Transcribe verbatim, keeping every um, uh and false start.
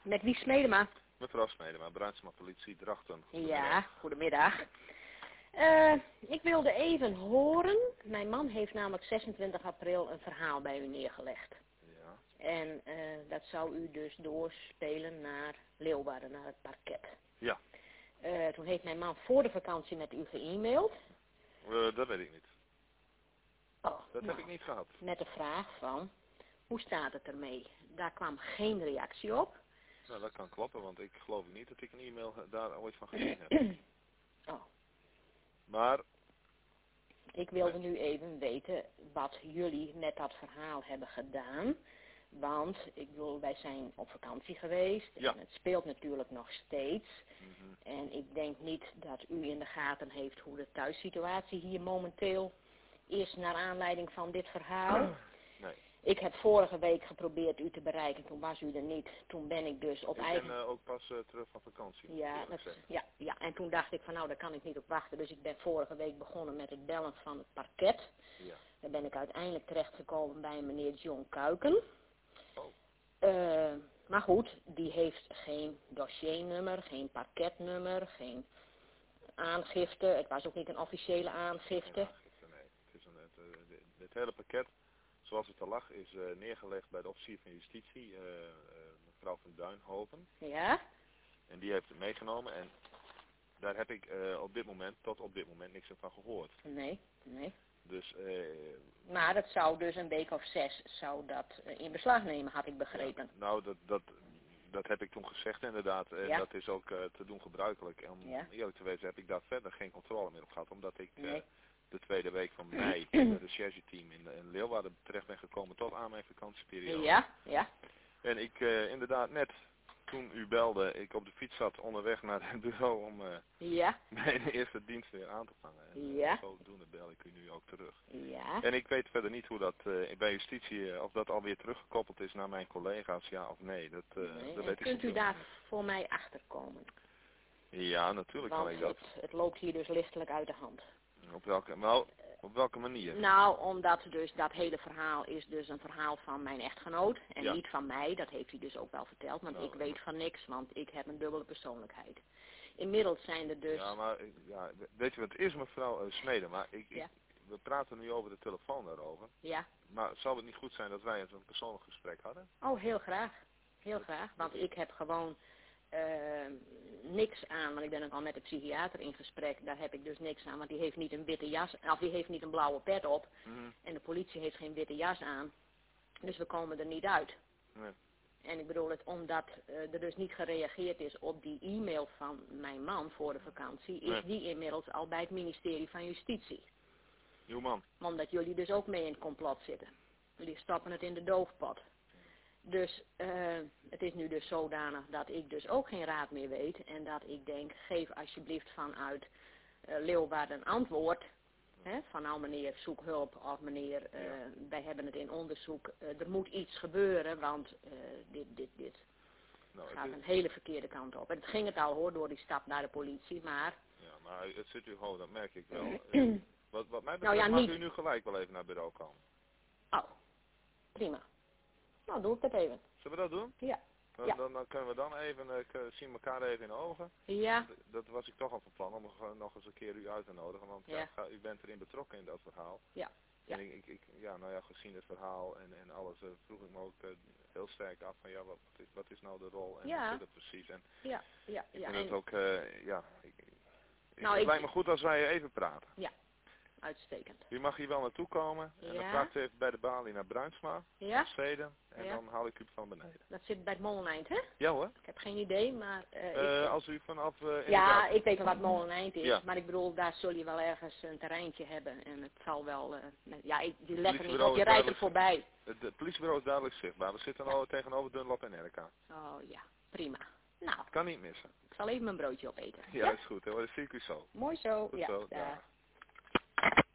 Met wie Smedema? Mevrouw Smedema, Bruinsma Politie, Drachten. Ja, goedemiddag. Uh, ik wilde even horen, mijn man heeft namelijk zesentwintig april een verhaal bij u neergelegd. Ja. En uh, dat zou u dus doorspelen naar Leeuwarden, naar het parket. Ja. Uh, toen heeft mijn man voor de vakantie met u ge-mailed. Uh, dat weet ik niet. Oh, dat nou, heb ik niet gehad. Met de vraag van, hoe staat het ermee? Daar kwam geen reactie op. Nou, dat kan kloppen, want ik geloof niet dat ik een e-mail daar ooit van gezien heb. Oh. Maar... Ik wilde nu even weten wat jullie met dat verhaal hebben gedaan. Want, ik bedoel, wij zijn op vakantie geweest. Ja. En het speelt natuurlijk nog steeds. Mm-hmm. En ik denk niet dat u in de gaten heeft hoe de thuissituatie hier momenteel is naar aanleiding van dit verhaal. Nee. Ik heb vorige week geprobeerd u te bereiken, toen was u er niet. Toen ben ik dus op ik eigen... Ik ben uh, ook pas uh, terug van vakantie. Ja, dat, ja, ja, en toen dacht ik van nou, daar kan ik niet op wachten. Dus ik ben vorige week begonnen met het bellen van het parket. Ja. Daar ben ik uiteindelijk terechtgekomen bij meneer John Kuiken. Oh. Uh, maar goed, die heeft geen dossiernummer, geen parketnummer, geen aangifte. Het was ook niet een officiële aangifte. Geen aangifte, nee. Het, is een, het, het, het hele pakket, zoals het er lag, is uh, neergelegd bij de officier van justitie, uh, uh, mevrouw van Duinhoven. Ja. En die heeft het meegenomen en daar heb ik uh, op dit moment, tot op dit moment, niks van gehoord. Nee, nee. Dus, uh, maar dat zou dus een week of zes zou dat uh, in beslag nemen, had ik begrepen. Ja, nou, dat, dat, dat heb ik toen gezegd inderdaad. En ja. dat is ook uh, te doen gebruikelijk. En om ja. eerlijk te wezen heb ik daar verder geen controle meer op gehad. Omdat ik uh, nee. de tweede week van mei in het rechercheteam in, in Leeuwarden terecht ben gekomen tot aan mijn vakantieperiode. Ja, ja. En ik uh, inderdaad net toen u belde, ik op de fiets zat onderweg naar het bureau om uh, ja. mijn eerste dienst weer aan te vangen. En ja. uh, zodoende bel ik u nu ook terug. Ja. En ik weet verder niet hoe dat uh, bij justitie, uh, of dat alweer teruggekoppeld is naar mijn collega's, ja of nee. Dat, uh, nee. dat En weet kunt ik u daar voor mij achterkomen? Ja, natuurlijk Want kan ik dat. Het, het loopt hier dus lichtelijk uit de hand. Op welke, nou, op welke manier? Nou, omdat dus dat hele verhaal is dus een verhaal van mijn echtgenoot en ja. niet van mij. Dat heeft hij dus ook wel verteld, want nou, ik weet van niks, want ik heb een dubbele persoonlijkheid. Inmiddels zijn er dus... Ja, maar ja, weet je wat het is, mevrouw uh, Smeden, maar ik, ja. ik, we praten nu over de telefoon daarover. Ja. Maar zou het niet goed zijn dat wij eens een persoonlijk gesprek hadden? Oh, heel graag. Heel graag, want ik heb gewoon uh, niks aan, want ik ben ook al met de psychiater in gesprek, daar heb ik dus niks aan, want die heeft niet een witte jas, of die heeft niet een blauwe pet op, mm-hmm. en de politie heeft geen witte jas aan, dus we komen er niet uit. Nee. En ik bedoel het, omdat uh, er dus niet gereageerd is op die e-mail van mijn man voor de vakantie, is nee. die inmiddels al bij het ministerie van Justitie. Uw man? Omdat jullie dus ook mee in het complot zitten. Jullie stappen het in de doofpot. Dus uh, het is nu dus zodanig dat ik dus ook geen raad meer weet. En dat ik denk, geef alsjeblieft vanuit uh, Leeuwarden een antwoord. Hè, van nou meneer, zoek hulp. Of meneer, uh, ja. wij hebben het in onderzoek. Uh, er moet iets gebeuren, want uh, dit, dit, dit nou, gaat is... een hele verkeerde kant op. En het ging het al hoor, door die stap naar de politie, maar... Ja, maar het zit u gewoon, dat merk ik wel. wat, wat mij betreft nou ja, mag niet... u nu gelijk wel even naar het bureau komen. Oh, prima. Nou, doe ik dat even. Zullen we dat doen? Ja. Dan, ja. dan, dan kunnen we dan even, uh, zien elkaar even in de ogen. Ja. Dat, dat was ik toch al van plan, om uh, nog eens een keer u uit te nodigen, want ja. Ja, u bent erin betrokken in dat verhaal. Ja. Ja. En ik, ik, ik, ja, nou ja, gezien het verhaal en, en alles, uh, vroeg ik me ook uh, heel sterk af van, ja, wat, wat, is, wat is nou de rol en ja. wat zit het precies? En ja, ja, ik ja. vind en... het ook, uh, ja, ik, nou, het ik... lijkt me goed als wij even praten. Ja. Uitstekend. U mag hier wel naartoe komen en ja. dan praat u even bij de balie naar Bruinsma, ja. Zweden, en ja. dan haal ik u van beneden. Dat zit bij het Moleneind, hè? Ja hoor. Ik heb geen idee, maar... Uh, uh, ik... Als u vanaf... Uh, ja, ik weet wel wat Moleneind is, ja. maar ik bedoel, daar zul je wel ergens een terreintje hebben en het zal wel... Uh, ja, ik, die letten niet op, je rijdt er voorbij. Het, het politiebureau is duidelijk zichtbaar. We zitten ja. al tegenover Dunlop en R K. Oh ja, prima. Nou. Het kan niet missen. Ik zal even mijn broodje opeten. Ja, ja? Is goed. Dat zie ik u zo. Mooi zo. Goed ja. zo. Ja.